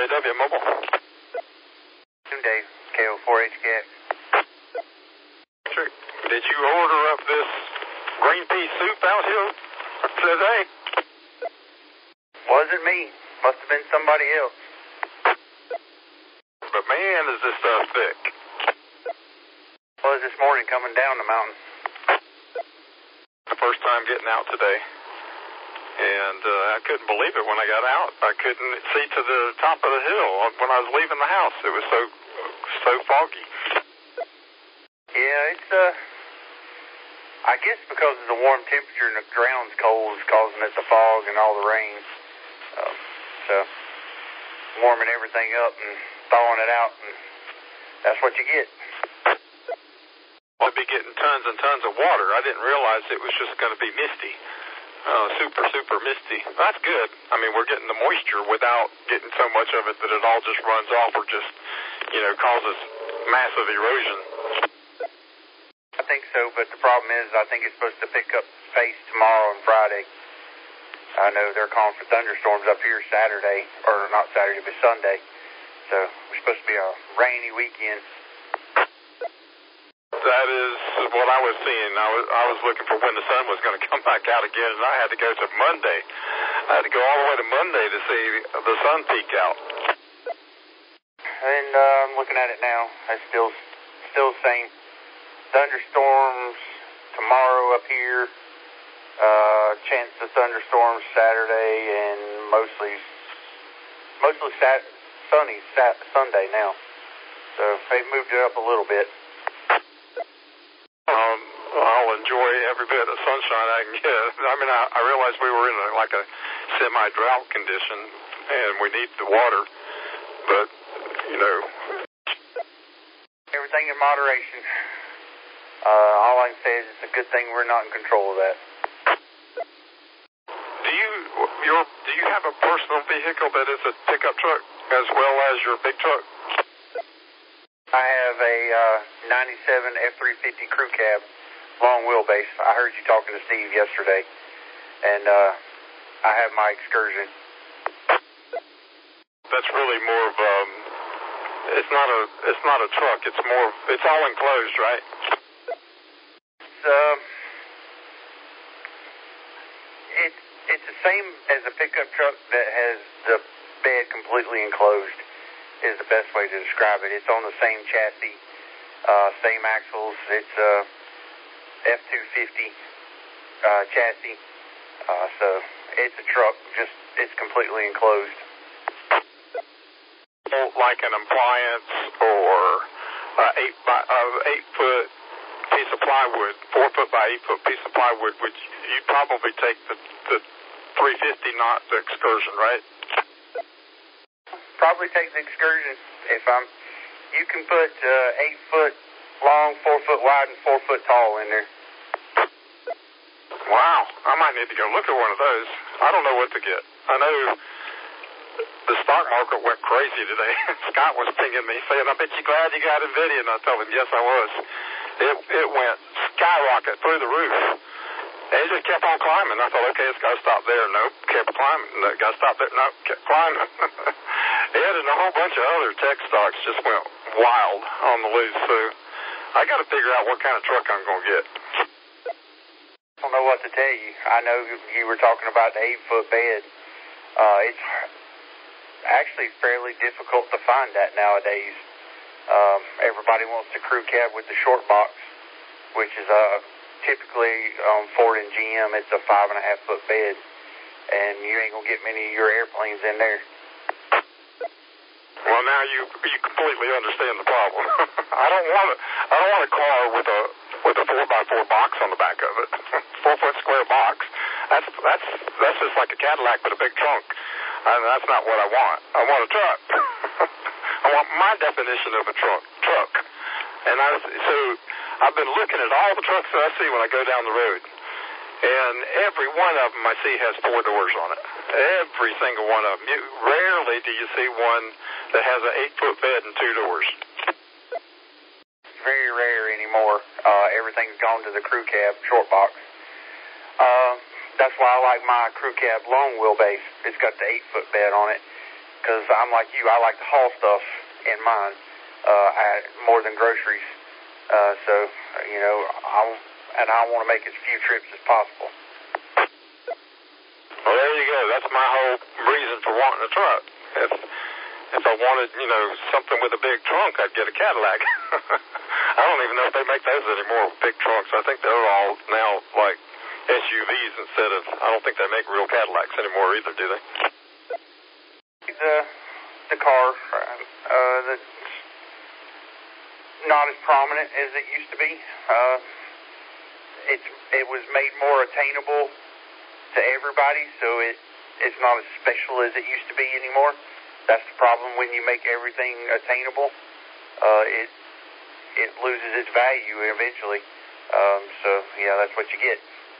JW Mobile. Dave, KO4HKX. Did you order up this green pea soup out here today? Wasn't me. Must have been somebody else. But man, is this stuff thick. Was this morning coming down the mountain. The first time getting out today. And I couldn't believe it when I got out. I couldn't see to the top of the hill when I was leaving the house. It was so foggy. Yeah, it's I guess because of the warm temperature and the ground's cold is causing it the fog and all the rain. So warming everything up and thawing it out, and that's what you get. I'll be getting tons and tons of water. I didn't realize it was just going to be misty. Super misty. That's good. I mean, we're getting the moisture without getting so much of it that it all just runs off or just, causes massive erosion. I think so, but the problem is I think it's supposed to pick up pace tomorrow and Friday. I know they're calling for thunderstorms up here Saturday, or not Saturday, but Sunday. So we're supposed to be a rainy weekend. That is what I was seeing. I was looking for when the sun was going to come back out again, and I had to go to Monday. I had to go all the way to Monday to see the sun peek out. And I'm looking at it now. It's still the same. Thunderstorms tomorrow up here. Chance of thunderstorms Saturday, and mostly sunny Sunday now. So they've moved it up a little bit. I'll enjoy every bit of sunshine I can get. I mean, I realized we were in a semi-drought condition, and we need the water, but, everything in moderation. All I can say is it's a good thing we're not in control of that. Do you have a personal vehicle that is a pickup truck as well as your big truck? I have a 97 F-350 crew cab, long wheelbase. I heard you talking to Steve yesterday, and I have my Excursion. That's really more of it's not a truck. It's all enclosed, right? It's the same as a pickup truck that has the bed completely enclosed. Is the best way to describe it. It's on the same chassis, same axles. It's a F-250 chassis, so it's a truck. Just it's completely enclosed. Like an appliance or an 8-foot piece of plywood, 4-foot by 8-foot piece of plywood, which you'd probably take the 350, not the Excursion, right? Probably take the Excursion. You can put 8-foot long, 4-foot wide, and 4-foot tall in there. Wow, I might need to go look at one of those. I don't know what to get. I know the stock market went crazy today. Scott was pinging me saying, "I bet you're glad you got NVIDIA," and I told him, yes, I was. It went skyrocket through the roof. And it just kept on climbing. I thought, okay, it's got to stop there. Nope, kept climbing. Got to stop there. Nope, kept climbing. It and a whole bunch of other tech stocks just went wild on the loose. So I got to figure out what kind of truck I'm going to get. I don't know what to tell you. I know you were talking about the 8-foot bed. It's actually fairly difficult to find that nowadays. Everybody wants the crew cab with the short box, which is typically on Ford and GM. It's a 5.5-foot bed, and you ain't gonna get many of your airplanes in there. Well, now you completely understand the problem. I don't want a car with a 4x4 box on the back of it. 4-foot square box. That's just like a Cadillac with a big trunk. And that's not what I want. I want a truck. I want my definition of a truck. And so I've been looking at all the trucks that I see when I go down the road. And every one of them I see has 4 doors on it. Every single one of them. Rarely do you see one that has an 8-foot bed and 2 doors. Very rare anymore. Everything's gone to the crew cab short box. That's why I like my crew cab long wheelbase. It's got the 8-foot bed on it because I'm like you. I like to haul stuff in mine more than groceries. So, you know, I want to make as few trips as possible. Well, there you go. That's my whole reason for wanting a truck. If I wanted, you know, something with a big trunk, I'd get a Cadillac. I don't even know if they make those anymore, big trunks. I think they're all now like SUVs instead of, I don't think they make real Cadillacs anymore either, do they? The car that's not as prominent as it used to be. It was made more attainable to everybody, so it's not as special as it used to be anymore. That's the problem when you make everything attainable. It loses its value eventually. So yeah, that's what you get.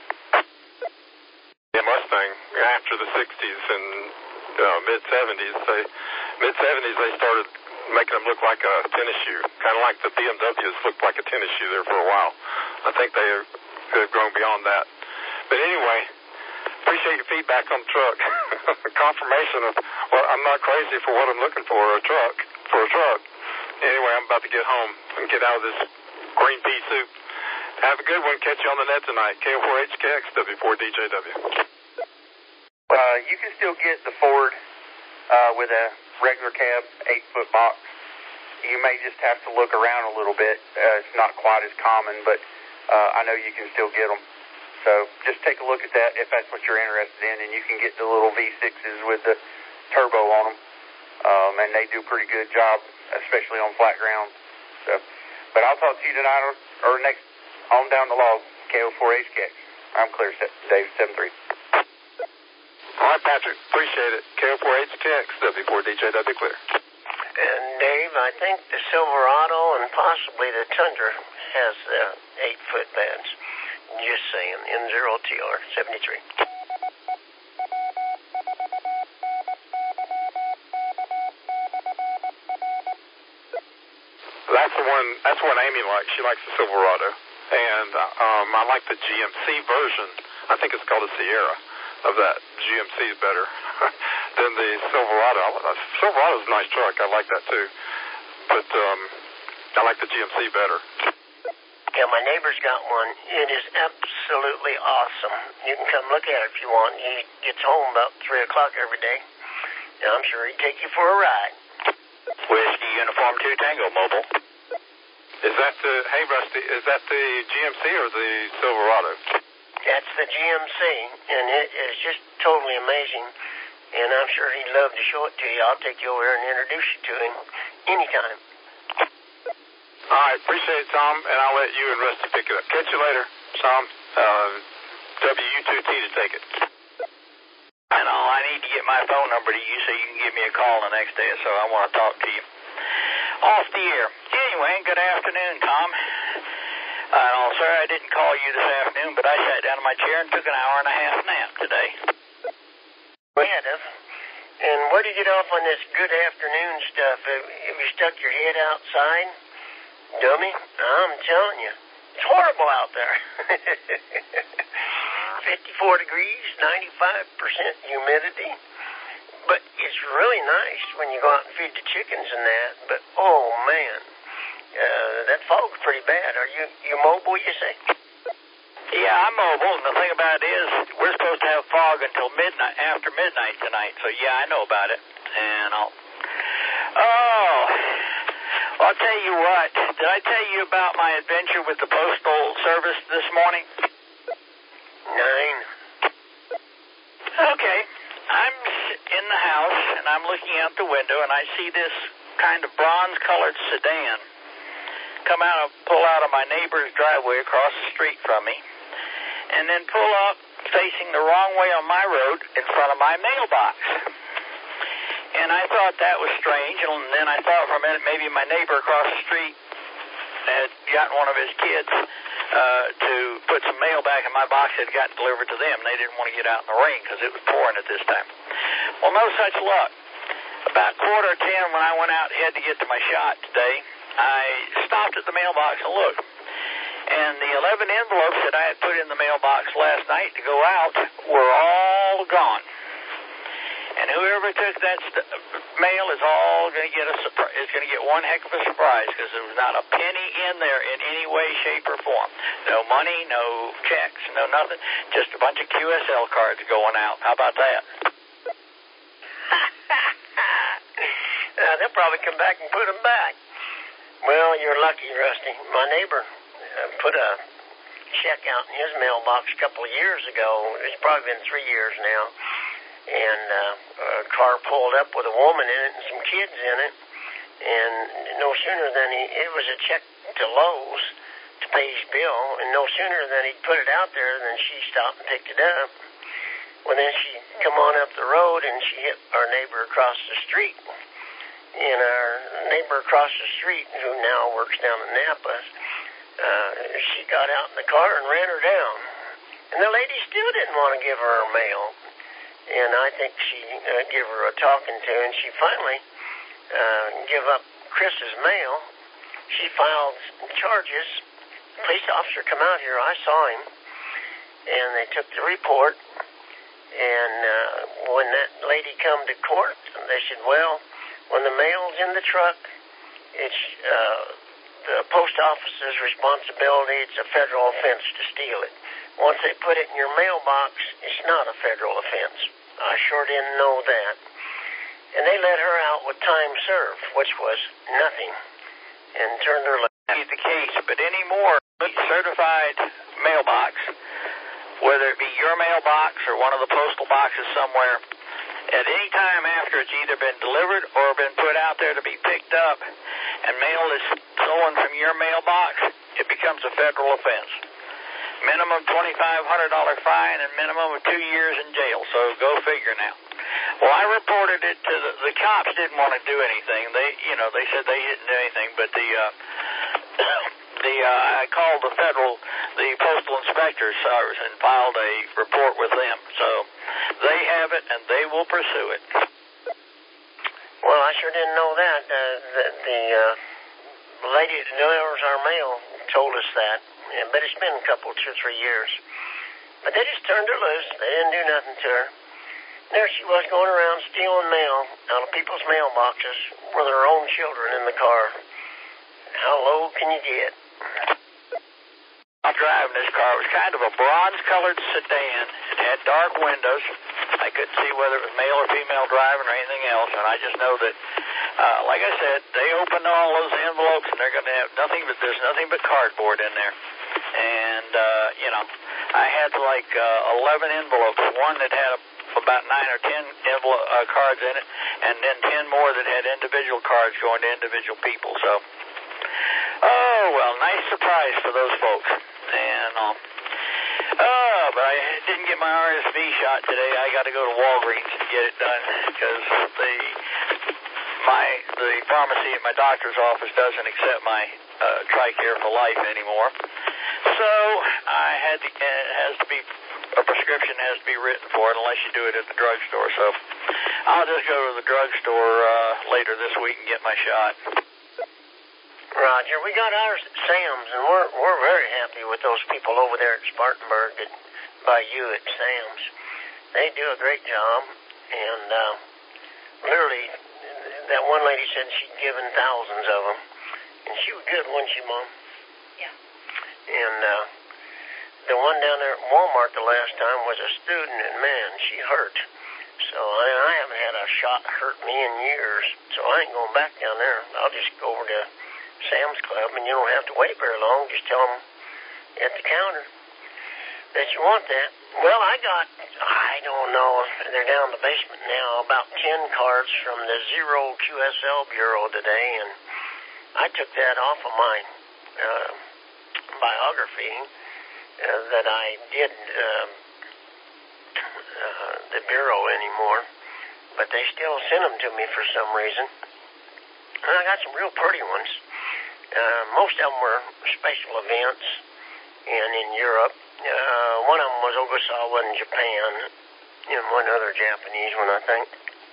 Yeah, Mustang after the 60s and mid-70s, they started making them look like a tennis shoe, kind of like the BMWs looked like a tennis shoe there for a while. I think they have grown beyond that. But anyway, appreciate your feedback on the truck. Confirmation of, well, I'm not crazy for what I'm looking for a truck. Anyway, I'm about to get home and get out of this green pea soup. Have a good one. Catch you on the net tonight. KO4HKX, W4DJW. You can still get the Ford with a regular cab, 8-foot box. You may just have to look around a little bit. It's not quite as common, but I know you can still get them. So just take a look at that if that's what you're interested in, and you can get the little V6s with the turbo on them, and they do a pretty good job, especially on flat ground. So, but I'll talk to you tonight or next on down the log, KO4HKX. I'm clear, Dave 73. All right, Patrick. Appreciate it. KO4HKX, W4DJW clear. And Dave, I think the Silverado and possibly the Tundra has the 8-foot beds. Just saying, N0TR 73. That's one Amy likes. She likes the Silverado. And I like the GMC version. I think it's called a Sierra of that. GMC is better than the Silverado. Silverado's a nice truck. I like that too. But I like the GMC better. Yeah, my neighbor's got one. It is absolutely awesome. You can come look at it if you want. He gets home about 3 o'clock every day. And I'm sure he'd take you for a ride. Whiskey Uniform 2 Tango Mobile. Hey Rusty, is that the GMC or the Silverado? That's the GMC, and it is just totally amazing. And I'm sure he'd love to show it to you. I'll take you over and introduce you to him anytime. All right, appreciate it, Tom, and I'll let you and Rusty pick it up. Catch you later, Tom. WU2T to take it. I know, I need to get my phone number to you so you can give me a call the next day, so I want to talk to you. Off the air. Anyway, good afternoon, Tom. Sorry I didn't call you this afternoon, but I sat down in my chair and took an hour-and-a-half nap today. Yeah, and where did you get off on this good afternoon stuff? Have you stuck your head outside? Dummy, I'm telling you, it's horrible out there. 54 degrees, 95% humidity. But it's really nice when you go out and feed the chickens and that. But, oh, man, that fog's pretty bad. Are you mobile, you say? Yeah, I'm mobile, and the thing about it is we're supposed to have fog until after midnight tonight. So, yeah, I know about it. And I'll tell you what. Did I tell you about my adventure with the Postal Service this morning? 9. Okay. I'm in the house, and I'm looking out the window, and I see this kind of bronze-colored sedan pull out of my neighbor's driveway across the street from me, and then pull up facing the wrong way on my road in front of my mailbox. And I thought that was strange, and then I thought for a minute maybe my neighbor across the street had gotten one of his kids to put some mail back in my box that had gotten delivered to them. They didn't want to get out in the rain because it was pouring at this time. Well, no such luck. About 9:45 when I went out and had to get to my shot today, I stopped at the mailbox and looked. And the 11 envelopes that I had put in the mailbox last night to go out were all gone. And whoever took that mail is all going to get is going to get one heck of a surprise, because there was not a penny in there in any way, shape, or form. No money, no checks, no nothing. Just a bunch of QSL cards going out. How about that? They'll probably come back and put them back. Well, you're lucky, Rusty. My neighbor put a check out in his mailbox a couple of years ago. It's probably been 3 years now. And a car pulled up with a woman in it and some kids in it. And no sooner than it was a check to Lowe's to pay his bill. And no sooner than he put it out there than she stopped and picked it up. Well, then she come on up the road and she hit our neighbor across the street. And our neighbor across the street, who now works down in Napa, she got out in the car and ran her down. And the lady still didn't want to give her her mail. And I think she gave her a talking to, and she finally gave up Chris's mail. She filed charges. The police officer come out here. I saw him. And they took the report. And when that lady come to court, they said, well, when the mail's in the truck, it's the post office's responsibility. It's a federal offense to steal it. Once they put it in your mailbox, it's not a federal offense. I sure didn't know that. And they let her out with time served, which was nothing, and turned her left. That's the case, but anymore, certified mailbox, whether it be your mailbox or one of the postal boxes somewhere, at any time after it's either been delivered or been put out there to be picked up, and mail is stolen from your mailbox, it becomes a federal offense. Minimum $2,500 fine and minimum of 2 years in jail. So go figure now. Well, I reported it to the cops. Didn't want to do anything. They said they didn't do anything, but I called the postal inspector's service and filed a report with them. So they have it and they will pursue it. Well, I sure didn't know that. The lady that delivers our mail told us that. Yeah, but it's been a couple, 2 or 3 years. But they just turned her loose. They didn't do nothing to her. There she was going around stealing mail out of people's mailboxes with her own children in the car. How low can you get? I'm driving this car. It was kind of a bronze-colored sedan. It had dark windows. I couldn't see whether it was male or female driving or anything else, and I just know that, like I said, they opened all those envelopes, and they're going to have there's nothing but cardboard in there. And, I had like 11 envelopes, one that had about 9 or 10 cards in it, and then 10 more that had individual cards going to individual people. So, oh, well, nice surprise for those folks. And, but I didn't get my RSV shot today. I got to go to Walgreens to get it done because the pharmacy at my doctor's office doesn't accept my TRICARE for life anymore. So a prescription has to be written for it unless you do it at the drugstore. So I'll just go to the drugstore later this week and get my shot. Roger, we got ours at Sam's, and we're very happy with those people over there at Spartanburg that by you at Sam's. They do a great job, and literally, that one lady said she'd given thousands of them, and she was good, wasn't she, Mom? Yeah. And the one down there at Walmart the last time was a student, and man, she hurt. So I haven't had a shot hurt me in years, so I ain't going back down there. I'll just go over to Sam's Club, and you don't have to wait very long. Just tell them at the counter that you want that. Well, I don't know, they're down in the basement now, about 10 cards from the Zero QSL Bureau today, and I took that off of my biography that I did the Bureau anymore, but they still send them to me for some reason. And I got some real pretty ones. Most of them were special events and in Europe. One of them was Ogasawa in Japan, and one other Japanese one, I think.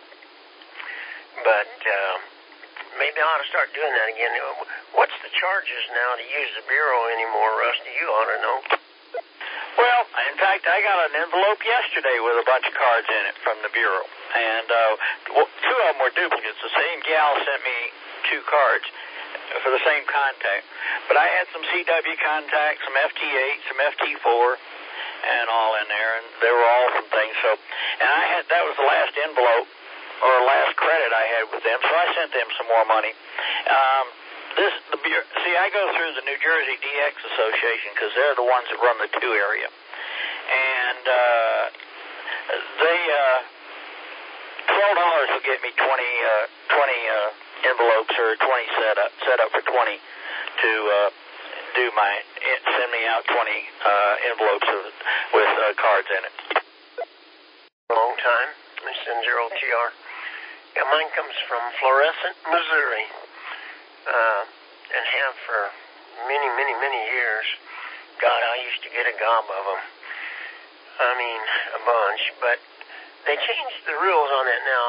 But maybe I ought to start doing that again. What's the charges now to use the Bureau anymore, Rusty? You ought to know. Well, in fact, I got an envelope yesterday with a bunch of cards in it from the Bureau. And two of them were duplicates. The same gal sent me 2 cards for the same contact. But I had some CW contacts, some FT8, some FT4, and all in there, and they were all from things. So, and that was the last envelope or last credit I had with them, so I sent them some more money. I go through the New Jersey DX Association because they're the ones that run the 2 area, and they $12 will get me 20 envelopes or 20 set up for 20 to send me out 20 envelopes with cards in it. Long time, Mr. N0TR. Yeah, mine comes from Florissant, Missouri, and have for many, many, many years. God, I used to get a gob of them. I mean, a bunch, but they changed the rules on that now.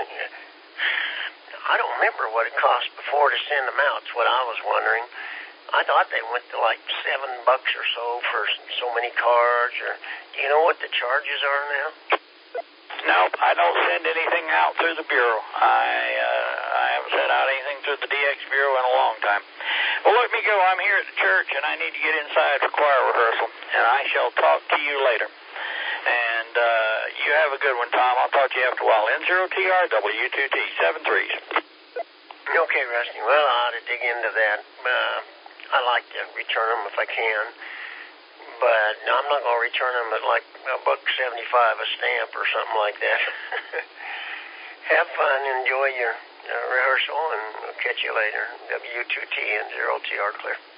I don't remember what it cost before to send them out. That's what I was wondering. I thought they went to like $7 or so for so many cards. Or do you know what the charges are now? Nope, I don't send anything out through the Bureau. I haven't sent out anything through the DX Bureau in a long time. Well, let me go. I'm here at the church, and I need to get inside for choir rehearsal, and I shall talk to you later. And you have a good one, Tom. I'll talk to you after a while. N0TR, W2T, 7-3s. Okay, Rusty. Well, I ought to dig into that. I like to return them if I can. But I'm not going to return them at like $1.75 a stamp or something like that. Have fun. Enjoy your rehearsal, and we'll catch you later. W2T and 0TR clear.